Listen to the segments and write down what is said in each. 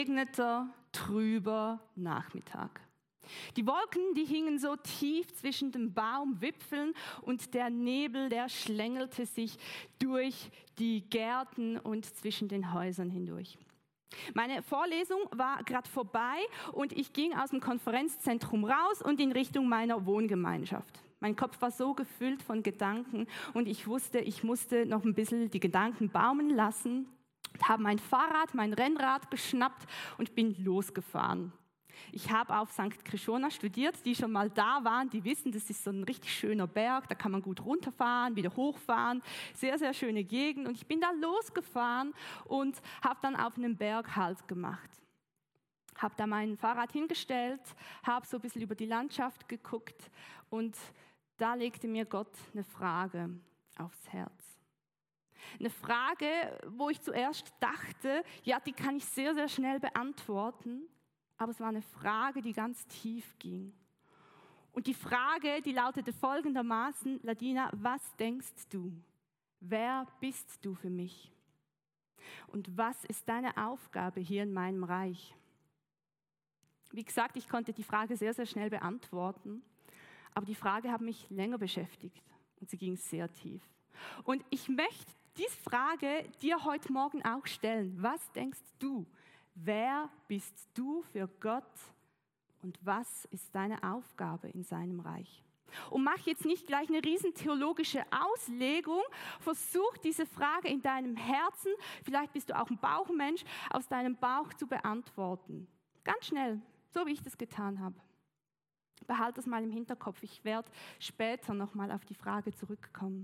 Regneter, trüber Nachmittag. Die Wolken, die hingen so tief zwischen den Baumwipfeln und der Nebel, der schlängelte sich durch die Gärten und zwischen den Häusern hindurch. Meine Vorlesung war gerade vorbei und ich ging aus dem Konferenzzentrum raus und in Richtung meiner Wohngemeinschaft. Mein Kopf war so gefüllt von Gedanken und ich wusste, ich musste noch ein bisschen die Gedanken baumeln lassen. Habe mein Fahrrad, mein Rennrad geschnappt und bin losgefahren. Ich habe auf St. Krishona studiert, die schon mal da waren, die wissen, das ist so ein richtig schöner Berg, da kann man gut runterfahren, wieder hochfahren, sehr, sehr schöne Gegend. Und ich bin da losgefahren und habe dann auf einem Berg Halt gemacht. Habe da mein Fahrrad hingestellt, habe so ein bisschen über die Landschaft geguckt und da legte mir Gott eine Frage aufs Herz. Eine Frage, wo ich zuerst dachte, ja, die kann ich sehr, sehr schnell beantworten, aber es war eine Frage, die ganz tief ging. Und die Frage, die lautete folgendermaßen: Ladina, was denkst du? Wer bist du für mich? Und was ist deine Aufgabe hier in meinem Reich? Wie gesagt, ich konnte die Frage sehr, sehr schnell beantworten, aber die Frage hat mich länger beschäftigt und sie ging sehr tief. Und ich möchte diese Frage dir heute Morgen auch stellen. Was denkst du? Wer bist du für Gott und was ist deine Aufgabe in seinem Reich? Und mach jetzt nicht gleich eine riesen theologische Auslegung, versuch diese Frage in deinem Herzen, vielleicht bist du auch ein Bauchmensch, aus deinem Bauch zu beantworten. Ganz schnell, so wie ich das getan habe. Behalte das mal im Hinterkopf, ich werde später nochmal auf die Frage zurückkommen.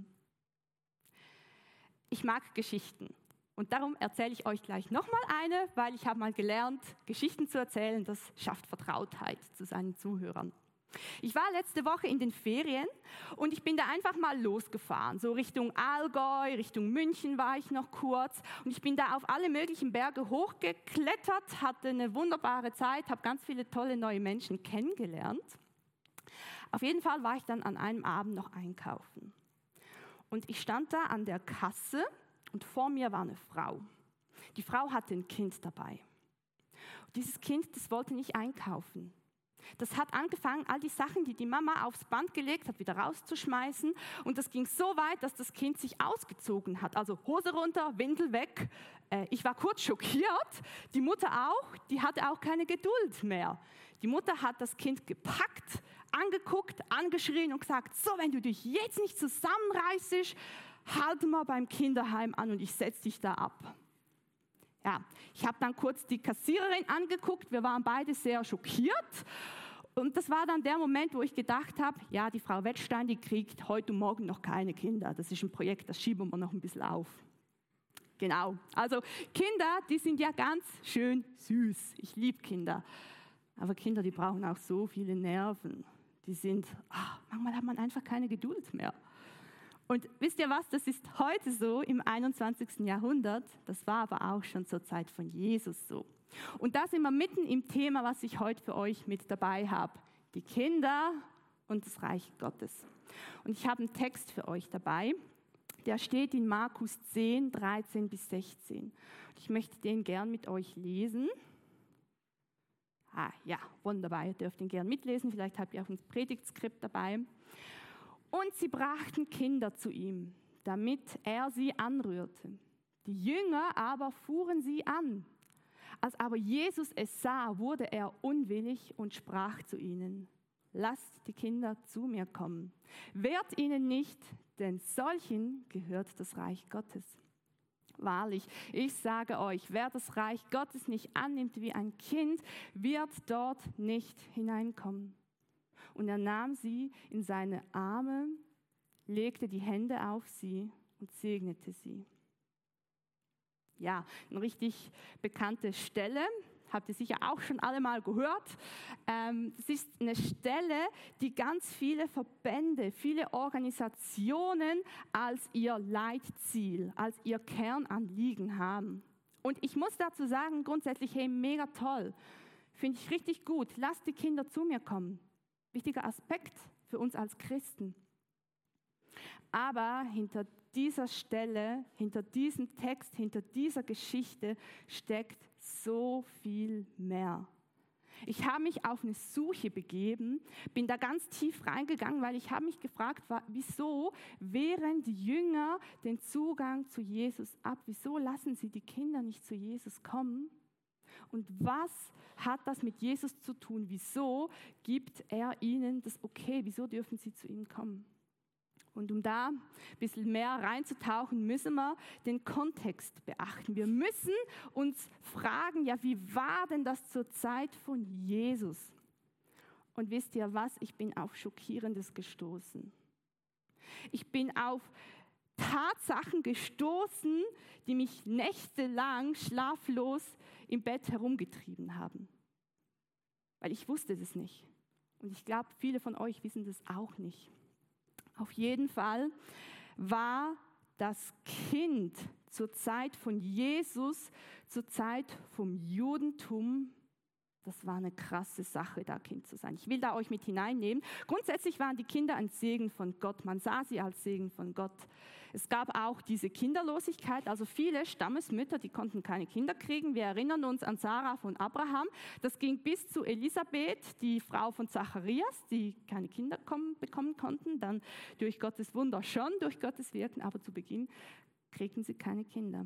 Ich mag Geschichten und darum erzähle ich euch gleich nochmal eine, weil ich habe mal gelernt, Geschichten zu erzählen, das schafft Vertrautheit zu seinen Zuhörern. Ich war letzte Woche in den Ferien und ich bin da einfach mal losgefahren, so Richtung Allgäu, Richtung München war ich noch kurz und ich bin da auf alle möglichen Berge hochgeklettert, hatte eine wunderbare Zeit, habe ganz viele tolle neue Menschen kennengelernt. Auf jeden Fall war ich dann an einem Abend noch einkaufen. Und ich stand da an der Kasse und vor mir war eine Frau. Die Frau hatte ein Kind dabei. Und dieses Kind, das wollte nicht einkaufen. Das hat angefangen, all die Sachen, die die Mama aufs Band gelegt hat, wieder rauszuschmeißen. Und das ging so weit, dass das Kind sich ausgezogen hat. Also Hose runter, Windel weg. Ich war kurz schockiert. Die Mutter auch, die hatte auch keine Geduld mehr. Die Mutter hat das Kind gepackt, angeguckt, angeschrien und gesagt, so, wenn du dich jetzt nicht zusammenreißt, halt mal beim Kinderheim an und ich setze dich da ab. Ja, ich habe dann kurz die Kassiererin angeguckt, wir waren beide sehr schockiert und das war dann der Moment, wo ich gedacht habe, ja, die Frau Wettstein, die kriegt heute und morgen noch keine Kinder. Das ist ein Projekt, das schieben wir noch ein bisschen auf. Genau, also Kinder, die sind ja ganz schön süß. Ich liebe Kinder. Aber Kinder, die brauchen auch so viele Nerven. Die sind, manchmal hat man einfach keine Geduld mehr. Und wisst ihr was, das ist heute so im 21. Jahrhundert, das war aber auch schon zur Zeit von Jesus so. Und da sind wir mitten im Thema, was ich heute für euch mit dabei habe. Die Kinder und das Reich Gottes. Und ich habe einen Text für euch dabei, der steht in Markus 10, 13 bis 16. Ich möchte den gern mit euch lesen. Ja, wunderbar, ihr dürft ihn gern mitlesen, vielleicht habt ihr auch ein Predigtskript dabei. Und sie brachten Kinder zu ihm, damit er sie anrührte. Die Jünger aber fuhren sie an. Als aber Jesus es sah, wurde er unwillig und sprach zu ihnen: Lasst die Kinder zu mir kommen. Wehrt ihnen nicht, denn solchen gehört das Reich Gottes. Wahrlich, ich sage euch, wer das Reich Gottes nicht annimmt wie ein Kind, wird dort nicht hineinkommen. Und er nahm sie in seine Arme, legte die Hände auf sie und segnete sie. Ja, eine richtig bekannte Stelle, habt ihr sicher auch schon alle mal gehört. Das ist eine Stelle, die ganz viele Verbände, viele Organisationen als ihr Leitziel, als ihr Kernanliegen haben. Und ich muss dazu sagen, grundsätzlich, hey, mega toll, finde ich richtig gut. Lasst die Kinder zu mir kommen. Wichtiger Aspekt für uns als Christen. Aber hinter dieser Stelle, hinter diesem Text, hinter dieser Geschichte steckt so viel mehr. Ich habe mich auf eine Suche begeben, bin da ganz tief reingegangen, weil ich habe mich gefragt, wieso wehren die Jünger den Zugang zu Jesus ab? Wieso lassen sie die Kinder nicht zu Jesus kommen? Und was hat das mit Jesus zu tun? Wieso gibt er ihnen das Okay? Wieso dürfen sie zu ihm kommen? Und um da ein bisschen mehr reinzutauchen, müssen wir den Kontext beachten. Wir müssen uns fragen, ja, wie war denn das zur Zeit von Jesus? Und wisst ihr was? Ich bin auf Schockierendes gestoßen. Ich bin auf Tatsachen gestoßen, die mich nächtelang schlaflos im Bett herumgetrieben haben. Weil ich wusste das nicht. Und ich glaube, viele von euch wissen das auch nicht. Auf jeden Fall war das Kind zur Zeit von Jesus, zur Zeit vom Judentum, das war eine krasse Sache, da Kind zu sein. Ich will da euch mit hineinnehmen. Grundsätzlich waren die Kinder ein Segen von Gott. Man sah sie als Segen von Gott. Es gab auch diese Kinderlosigkeit, also viele Stammesmütter, die konnten keine Kinder kriegen. Wir erinnern uns an Sarah von Abraham. Das ging bis zu Elisabeth, die Frau von Zacharias, die keine Kinder bekommen konnten. Dann durch Gottes Wunder schon, durch Gottes Wirken, aber zu Beginn kriegten sie keine Kinder.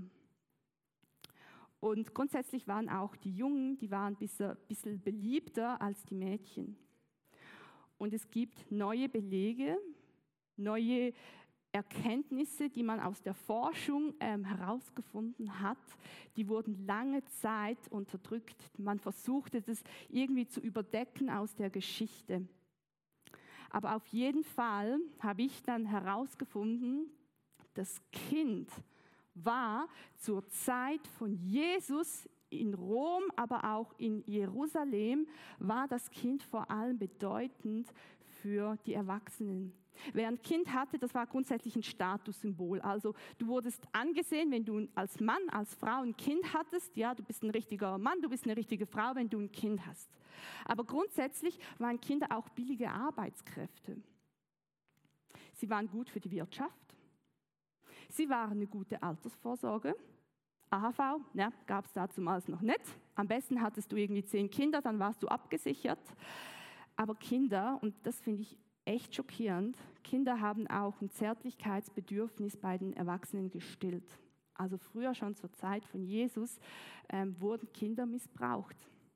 Und grundsätzlich waren auch die Jungen, die waren ein bisschen beliebter als die Mädchen. Und es gibt neue Belege, neue Erkenntnisse, die man aus der Forschung herausgefunden hat, die wurden lange Zeit unterdrückt. Man versuchte das irgendwie zu überdecken aus der Geschichte. Aber auf jeden Fall habe ich dann herausgefunden, das Kind war zur Zeit von Jesus in Rom, aber auch in Jerusalem, war das Kind vor allem bedeutend für die Erwachsenen. Wer ein Kind hatte, das war grundsätzlich ein Statussymbol. Also du wurdest angesehen, wenn du als Mann, als Frau ein Kind hattest. Ja, du bist ein richtiger Mann, du bist eine richtige Frau, wenn du ein Kind hast. Aber grundsätzlich waren Kinder auch billige Arbeitskräfte. Sie waren gut für die Wirtschaft. Sie waren eine gute Altersvorsorge. AHV, ne, gab es dazumals noch nicht. Am besten hattest du irgendwie 10 Kinder, dann warst du abgesichert. Aber Kinder, und das finde ich echt schockierend, Kinder haben auch ein Zärtlichkeitsbedürfnis bei den Erwachsenen gestillt. Also früher schon zur Zeit von Jesus wurden Kinder missbraucht.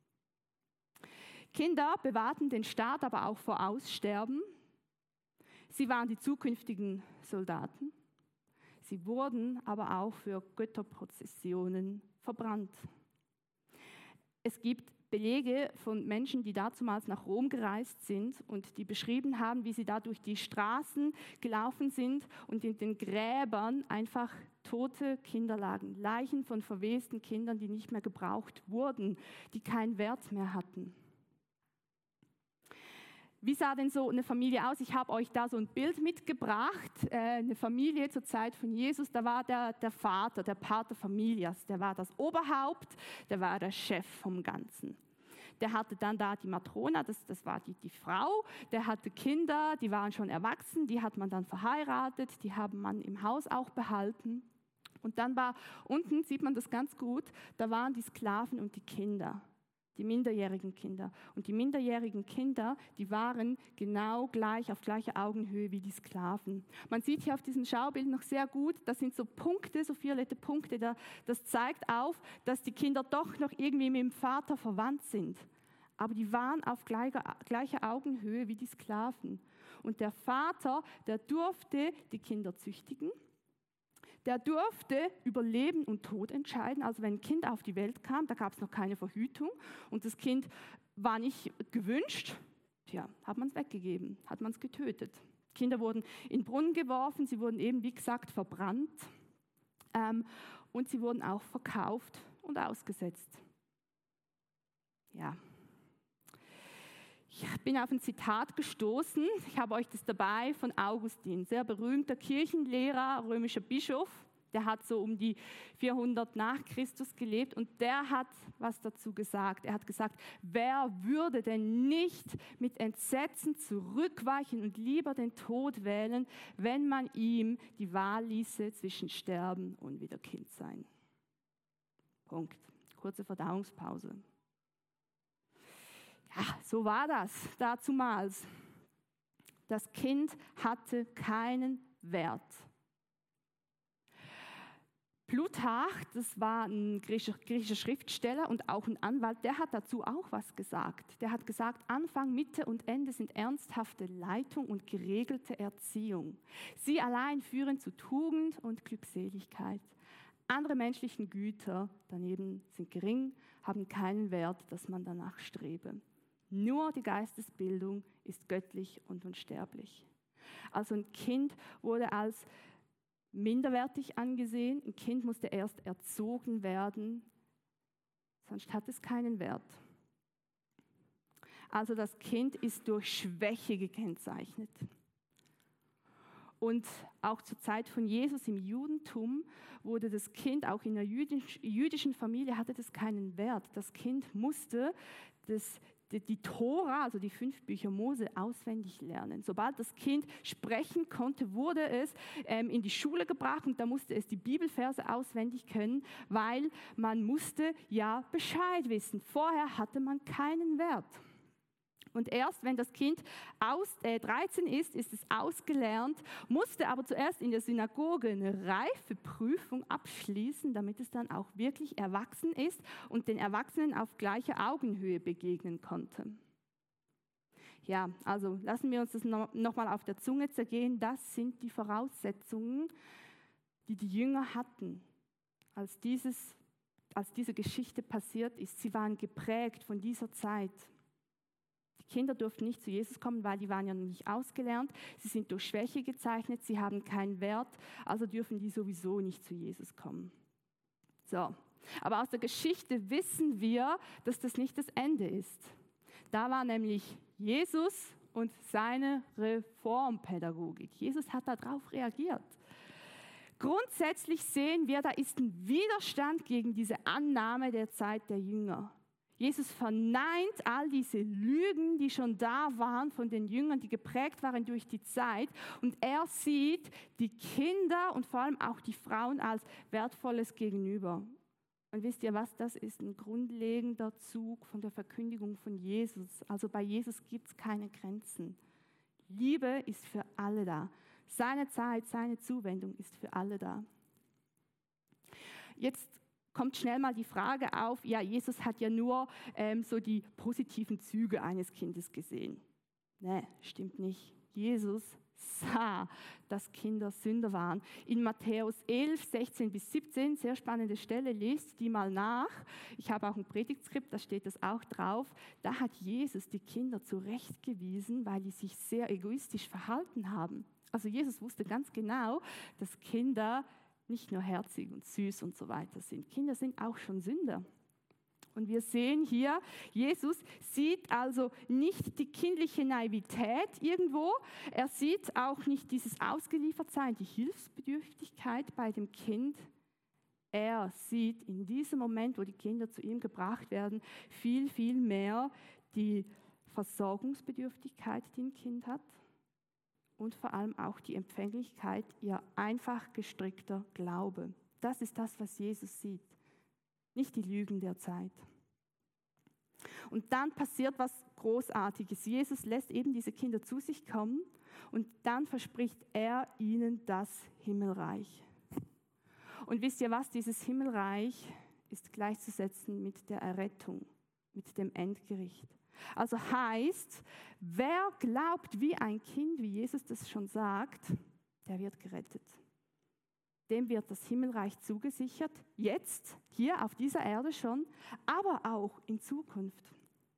Kinder bewahrten den Staat aber auch vor Aussterben. Sie waren die zukünftigen Soldaten. Sie wurden aber auch für Götterprozessionen verbrannt. Es gibt Belege von Menschen, die dazumals nach Rom gereist sind und die beschrieben haben, wie sie da durch die Straßen gelaufen sind und in den Gräbern einfach tote Kinder lagen. Leichen von verwesten Kindern, die nicht mehr gebraucht wurden, die keinen Wert mehr hatten. Wie sah denn so eine Familie aus? Ich habe euch da so ein Bild mitgebracht. Eine Familie zur Zeit von Jesus, da war der Vater, der Pater Familias, der war das Oberhaupt, der war der Chef vom Ganzen. Der hatte dann da die Matrona, das war die Frau, der hatte Kinder, die waren schon erwachsen, die hat man dann verheiratet, die haben man im Haus auch behalten. Und dann war unten, sieht man das ganz gut, da waren die Sklaven und die Kinder. Die minderjährigen Kinder. Und die minderjährigen Kinder, die waren genau gleich, auf gleicher Augenhöhe wie die Sklaven. Man sieht hier auf diesem Schaubild noch sehr gut, das sind so Punkte, so violette Punkte, das zeigt auf, dass die Kinder doch noch irgendwie mit dem Vater verwandt sind. Aber die waren auf gleicher Augenhöhe wie die Sklaven. Und der Vater, der durfte die Kinder züchtigen. Der durfte über Leben und Tod entscheiden. Also wenn ein Kind auf die Welt kam, da gab es noch keine Verhütung und das Kind war nicht gewünscht, hat man es weggegeben, hat man es getötet. Kinder wurden in den Brunnen geworfen, sie wurden eben, wie gesagt, verbrannt und sie wurden auch verkauft und ausgesetzt. Ja. Ich bin auf ein Zitat gestoßen, ich habe euch das dabei, von Augustin, sehr berühmter Kirchenlehrer, römischer Bischof, der hat so um die 400 nach Christus gelebt und der hat was dazu gesagt. Er hat gesagt, wer würde denn nicht mit Entsetzen zurückweichen und lieber den Tod wählen, wenn man ihm die Wahl ließe zwischen Sterben und wieder Kind sein. Punkt. kurze Verdauungspause. Ja, so war das dazumals. Das Kind hatte keinen Wert. Plutarch, das war ein griechischer Schriftsteller und auch ein Anwalt, der hat dazu auch was gesagt. Der hat gesagt, Anfang, Mitte und Ende sind ernsthafte Leitung und geregelte Erziehung. Sie allein führen zu Tugend und Glückseligkeit. Andere menschlichen Güter daneben sind gering, haben keinen Wert, dass man danach strebe. Nur die Geistesbildung ist göttlich und unsterblich. Also ein Kind wurde als minderwertig angesehen. Ein Kind musste erst erzogen werden, sonst hat es keinen Wert. Also das Kind ist durch Schwäche gekennzeichnet. Und auch zur Zeit von Jesus im Judentum wurde das Kind, auch in einer jüdischen Familie hatte das keinen Wert. Das Kind musste die Tora, also die 5 Bücher Mose, auswendig lernen. Sobald das Kind sprechen konnte, wurde es in die Schule gebracht und da musste es die Bibelverse auswendig können, weil man musste ja Bescheid wissen. Vorher hatte man keinen Wert. Und erst wenn das Kind 13 ist es ausgelernt, musste aber zuerst in der Synagoge eine Reifeprüfung abschließen, damit es dann auch wirklich erwachsen ist und den Erwachsenen auf gleicher Augenhöhe begegnen konnte. Ja, also lassen wir uns das nochmal auf der Zunge zergehen. Das sind die Voraussetzungen, die die Jünger hatten, als diese Geschichte passiert ist. Sie waren geprägt von dieser Zeit. Die Kinder durften nicht zu Jesus kommen, weil die waren ja noch nicht ausgelernt. Sie sind durch Schwäche gezeichnet, sie haben keinen Wert, also dürfen die sowieso nicht zu Jesus kommen. So, aber aus der Geschichte wissen wir, dass das nicht das Ende ist. Da war nämlich Jesus und seine Reformpädagogik. Jesus hat darauf reagiert. Grundsätzlich sehen wir, da ist ein Widerstand gegen diese Annahme der Zeit der Jünger. Jesus verneint all diese Lügen, die schon da waren von den Jüngern, die geprägt waren durch die Zeit. Und er sieht die Kinder und vor allem auch die Frauen als wertvolles Gegenüber. Und wisst ihr was, das ist ein grundlegender Zug von der Verkündigung von Jesus. Also bei Jesus gibt es keine Grenzen. Liebe ist für alle da. Seine Zeit, seine Zuwendung ist für alle da. Jetzt kommt schnell mal die Frage auf, ja, Jesus hat ja nur so die positiven Züge eines Kindes gesehen. Nee, stimmt nicht. Jesus sah, dass Kinder Sünder waren. In Matthäus 11, 16 bis 17, sehr spannende Stelle, lest die mal nach. Ich habe auch ein Predigtskript, da steht das auch drauf. Da hat Jesus die Kinder zurechtgewiesen, weil die sich sehr egoistisch verhalten haben. Also Jesus wusste ganz genau, dass Kinder nicht nur herzig und süß und so weiter sind. Kinder sind auch schon Sünder. Und wir sehen hier, Jesus sieht also nicht die kindliche Naivität irgendwo. Er sieht auch nicht dieses Ausgeliefertsein, die Hilfsbedürftigkeit bei dem Kind. Er sieht in diesem Moment, wo die Kinder zu ihm gebracht werden, viel, viel mehr die Versorgungsbedürftigkeit, die ein Kind hat. Und vor allem auch die Empfänglichkeit, ihr einfach gestrickter Glaube. Das ist das, was Jesus sieht, nicht die Lügen der Zeit. Und dann passiert was Großartiges. Jesus lässt eben diese Kinder zu sich kommen und dann verspricht er ihnen das Himmelreich. Und wisst ihr was, dieses Himmelreich ist gleichzusetzen mit der Errettung, mit dem Endgericht. Also heißt, wer glaubt wie ein Kind, wie Jesus das schon sagt, der wird gerettet. Dem wird das Himmelreich zugesichert, jetzt, hier auf dieser Erde schon, aber auch in Zukunft.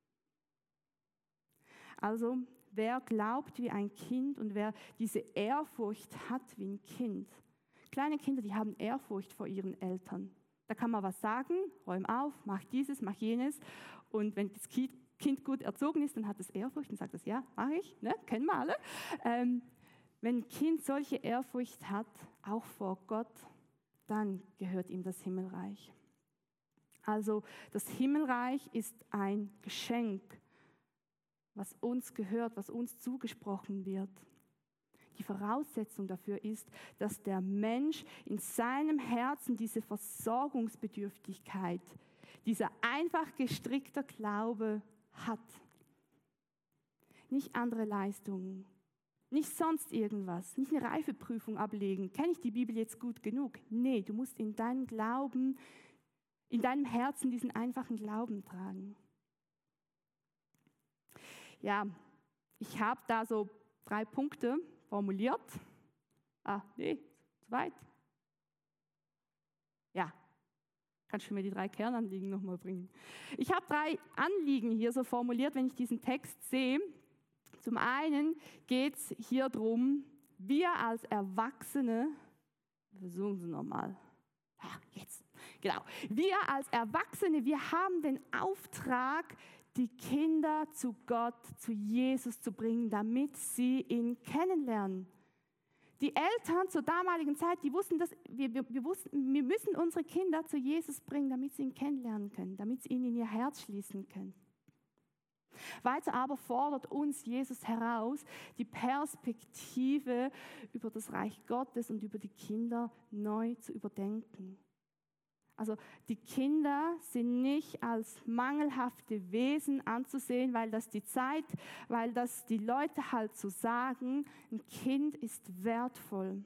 Also wer glaubt wie ein Kind und wer diese Ehrfurcht hat wie ein Kind. Kleine Kinder, die haben Ehrfurcht vor ihren Eltern. Da kann man was sagen, räum auf, mach dieses, mach jenes. Und wenn das Kind gut erzogen ist, dann hat es Ehrfurcht und sagt es, ja, mache ich, ne? Kennen wir alle. Wenn ein Kind solche Ehrfurcht hat, auch vor Gott, dann gehört ihm das Himmelreich. Also das Himmelreich ist ein Geschenk, was uns gehört, was uns zugesprochen wird. Die Voraussetzung dafür ist, dass der Mensch in seinem Herzen diese Versorgungsbedürftigkeit, dieser einfach gestrickte Glaube hat. Nicht andere Leistungen, nicht sonst irgendwas, nicht eine Reifeprüfung ablegen. Kenne ich die Bibel jetzt gut genug? Nee, du musst in deinem Glauben, in deinem Herzen diesen einfachen Glauben tragen. Ja, ich habe da so 3 Punkte formuliert. Zu weit. Ja, kannst du mir die 3 Kernanliegen nochmal bringen? Ich habe 3 Anliegen hier so formuliert, wenn ich diesen Text sehe. Zum einen geht es hier darum, wir als Erwachsene, versuchen Sie nochmal, genau, wir als Erwachsene, wir haben den Auftrag, die Kinder zu Gott, zu Jesus zu bringen, damit sie ihn kennenlernen. Die Eltern zur damaligen Zeit, die wussten, dass wir müssen unsere Kinder zu Jesus bringen, damit sie ihn kennenlernen können, damit sie ihn in ihr Herz schließen können. Weiter aber fordert uns Jesus heraus, die Perspektive über das Reich Gottes und über die Kinder neu zu überdenken. Also die Kinder sind nicht als mangelhafte Wesen anzusehen, weil das die Leute halt so sagen, ein Kind ist wertvoll.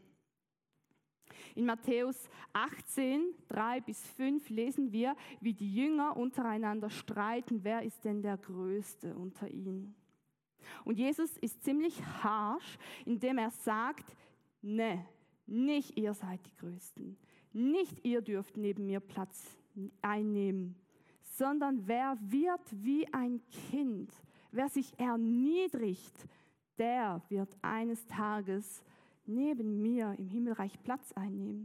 In Matthäus 18, 3-5 lesen wir, wie die Jünger untereinander streiten, wer ist denn der Größte unter ihnen. Und Jesus ist ziemlich harsch, indem er sagt, ne, nicht ihr seid die Größten, nicht ihr dürft neben mir Platz einnehmen, sondern wer wird wie ein Kind, wer sich erniedrigt, der wird eines Tages neben mir im Himmelreich Platz einnehmen.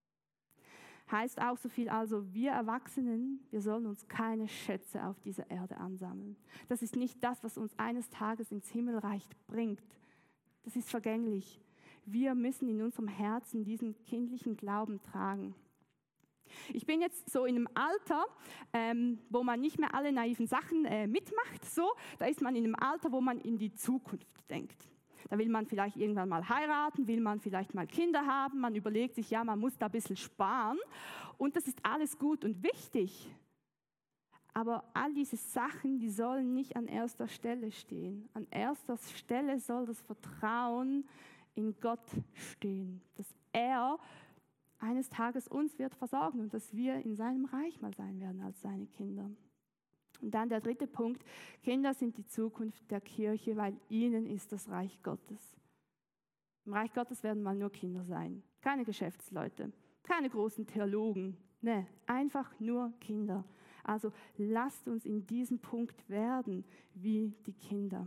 Heißt auch so viel, also wir Erwachsenen, wir sollen uns keine Schätze auf dieser Erde ansammeln. Das ist nicht das, was uns eines Tages ins Himmelreich bringt. Das ist vergänglich. Wir müssen in unserem Herzen diesen kindlichen Glauben tragen. Ich bin jetzt so in einem Alter, wo man nicht mehr alle naiven Sachen mitmacht. So, da ist man in einem Alter, wo man in die Zukunft denkt. Da will man vielleicht irgendwann mal heiraten, will man vielleicht mal Kinder haben. Man überlegt sich, ja, man muss da ein bisschen sparen. Und das ist alles gut und wichtig. Aber all diese Sachen, die sollen nicht an erster Stelle stehen. An erster Stelle soll das Vertrauen in Gott stehen, dass er eines Tages uns wird versorgen und dass wir in seinem Reich mal sein werden als seine Kinder. Und dann der 3. Punkt, Kinder sind die Zukunft der Kirche, weil ihnen ist das Reich Gottes. Im Reich Gottes werden mal nur Kinder sein, keine Geschäftsleute, keine großen Theologen, ne, einfach nur Kinder. Also lasst uns in diesem Punkt werden wie die Kinder.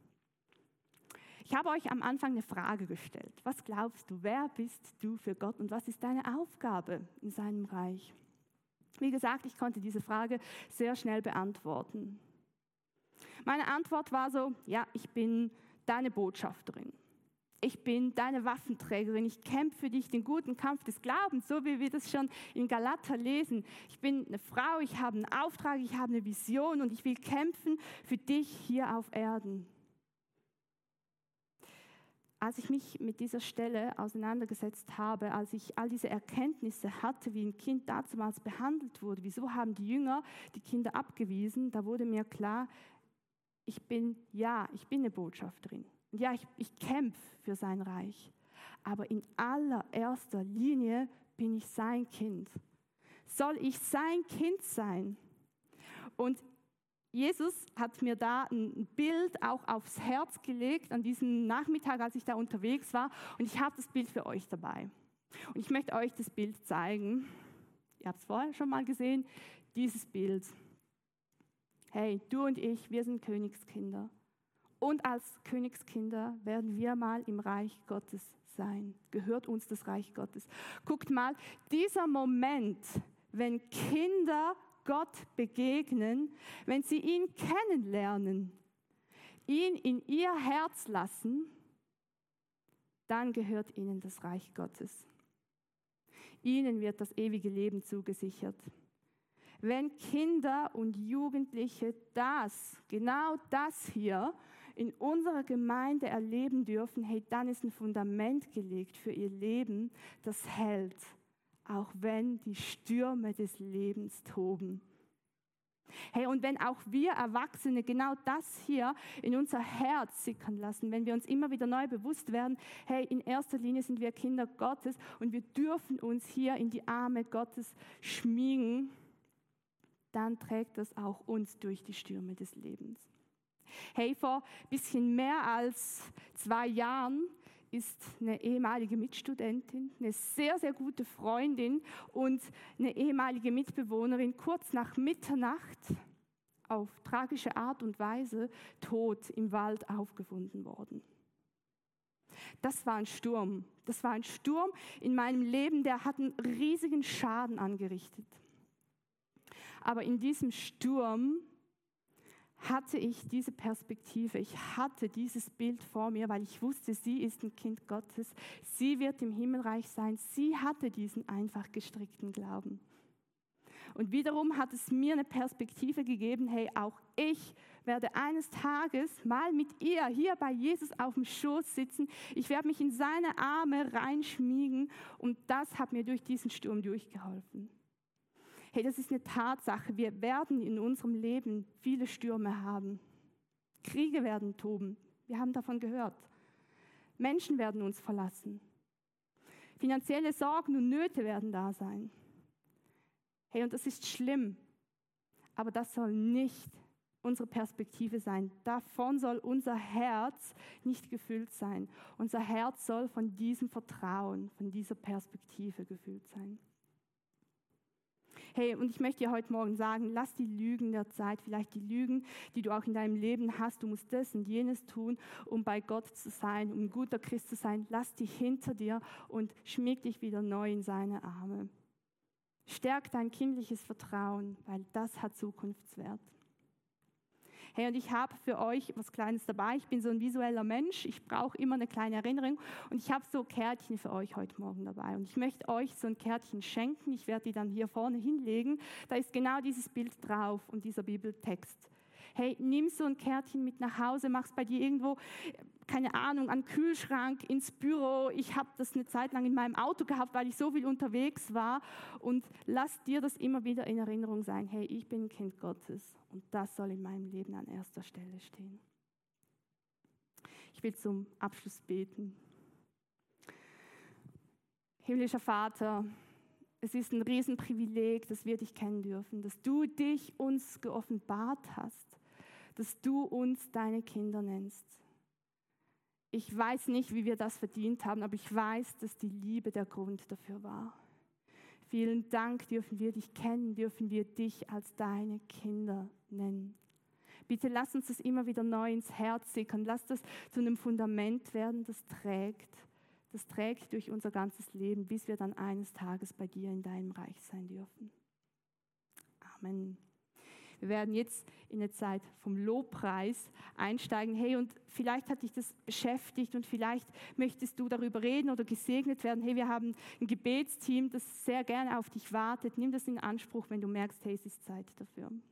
Ich habe euch am Anfang eine Frage gestellt. Was glaubst du, wer bist du für Gott und was ist deine Aufgabe in seinem Reich? Wie gesagt, ich konnte diese Frage sehr schnell beantworten. Meine Antwort war so, ja, ich bin deine Botschafterin. Ich bin deine Waffenträgerin. Ich kämpfe für dich den guten Kampf des Glaubens, so wie wir das schon in Galater lesen. Ich bin eine Frau, ich habe einen Auftrag, ich habe eine Vision und ich will kämpfen für dich hier auf Erden. Als ich mich mit dieser Stelle auseinandergesetzt habe, als ich all diese Erkenntnisse hatte, wie ein Kind damals behandelt wurde, wieso haben die Jünger die Kinder abgewiesen, da wurde mir klar, ich bin eine Botschafterin. Und ja, ich kämpfe für sein Reich. Aber in allererster Linie bin ich sein Kind. Soll ich sein Kind sein? Und Jesus hat mir da ein Bild auch aufs Herz gelegt an diesem Nachmittag, als ich da unterwegs war. Und ich habe das Bild für euch dabei. Und ich möchte euch das Bild zeigen. Ihr habt es vorher schon mal gesehen. Dieses Bild. Hey, du und ich, wir sind Königskinder. Und als Königskinder werden wir mal im Reich Gottes sein. Gehört uns das Reich Gottes. Guckt mal, dieser Moment, wenn Kinder Gott begegnen, wenn sie ihn kennenlernen, ihn in ihr Herz lassen, dann gehört ihnen das Reich Gottes. Ihnen wird das ewige Leben zugesichert. Wenn Kinder und Jugendliche genau das hier in unserer Gemeinde erleben dürfen, hey, dann ist ein Fundament gelegt für ihr Leben, das hält. Auch wenn die Stürme des Lebens toben. Hey, und wenn auch wir Erwachsene genau das hier in unser Herz sickern lassen, wenn wir uns immer wieder neu bewusst werden, hey, in erster Linie sind wir Kinder Gottes und wir dürfen uns hier in die Arme Gottes schmiegen, dann trägt das auch uns durch die Stürme des Lebens. Hey, vor ein bisschen mehr als 2 Jahren ist eine ehemalige Mitstudentin, eine sehr, sehr gute Freundin und eine ehemalige Mitbewohnerin kurz nach Mitternacht auf tragische Art und Weise tot im Wald aufgefunden worden. Das war ein Sturm. Das war ein Sturm in meinem Leben, der hat einen riesigen Schaden angerichtet. Aber in diesem Sturm hatte ich diese Perspektive, ich hatte dieses Bild vor mir, weil ich wusste, sie ist ein Kind Gottes, sie wird im Himmelreich sein, sie hatte diesen einfach gestrickten Glauben. Und wiederum hat es mir eine Perspektive gegeben, hey, auch ich werde eines Tages mal mit ihr hier bei Jesus auf dem Schoß sitzen, ich werde mich in seine Arme reinschmiegen und das hat mir durch diesen Sturm durchgeholfen. Hey, das ist eine Tatsache. Wir werden in unserem Leben viele Stürme haben. Kriege werden toben. Wir haben davon gehört. Menschen werden uns verlassen. Finanzielle Sorgen und Nöte werden da sein. Hey, und das ist schlimm. Aber das soll nicht unsere Perspektive sein. Davon soll unser Herz nicht gefüllt sein. Unser Herz soll von diesem Vertrauen, von dieser Perspektive gefüllt sein. Hey, und ich möchte dir heute Morgen sagen, lass die Lügen der Zeit, vielleicht die Lügen, die du auch in deinem Leben hast, du musst das und jenes tun, um bei Gott zu sein, um ein guter Christ zu sein, lass die hinter dir und schmieg dich wieder neu in seine Arme. Stärk dein kindliches Vertrauen, weil das hat Zukunftswert. Hey, und ich habe für euch was Kleines dabei. Ich bin so ein visueller Mensch. Ich brauche immer eine kleine Erinnerung. Und ich habe so Kärtchen für euch heute Morgen dabei. Und ich möchte euch so ein Kärtchen schenken. Ich werde die dann hier vorne hinlegen. Da ist genau dieses Bild drauf und dieser Bibeltext. Hey, nimm so ein Kärtchen mit nach Hause, mach es bei dir irgendwo, keine Ahnung, an den Kühlschrank, ins Büro. Ich habe das eine Zeit lang in meinem Auto gehabt, weil ich so viel unterwegs war. Und lass dir das immer wieder in Erinnerung sein. Hey, ich bin ein Kind Gottes und das soll in meinem Leben an erster Stelle stehen. Ich will zum Abschluss beten. Himmlischer Vater, es ist ein Riesenprivileg, dass wir dich kennen dürfen, dass du dich uns geoffenbart hast, dass du uns deine Kinder nennst. Ich weiß nicht, wie wir das verdient haben, aber ich weiß, dass die Liebe der Grund dafür war. Vielen Dank, dürfen wir dich kennen, dürfen wir dich als deine Kinder nennen. Bitte lass uns das immer wieder neu ins Herz sickern. Lass das zu einem Fundament werden, das trägt durch unser ganzes Leben, bis wir dann eines Tages bei dir in deinem Reich sein dürfen. Amen. Wir werden jetzt in eine Zeit vom Lobpreis einsteigen. Hey, und vielleicht hat dich das beschäftigt und vielleicht möchtest du darüber reden oder gesegnet werden. Hey, wir haben ein Gebetsteam, das sehr gerne auf dich wartet. Nimm das in Anspruch, wenn du merkst, hey, es ist Zeit dafür.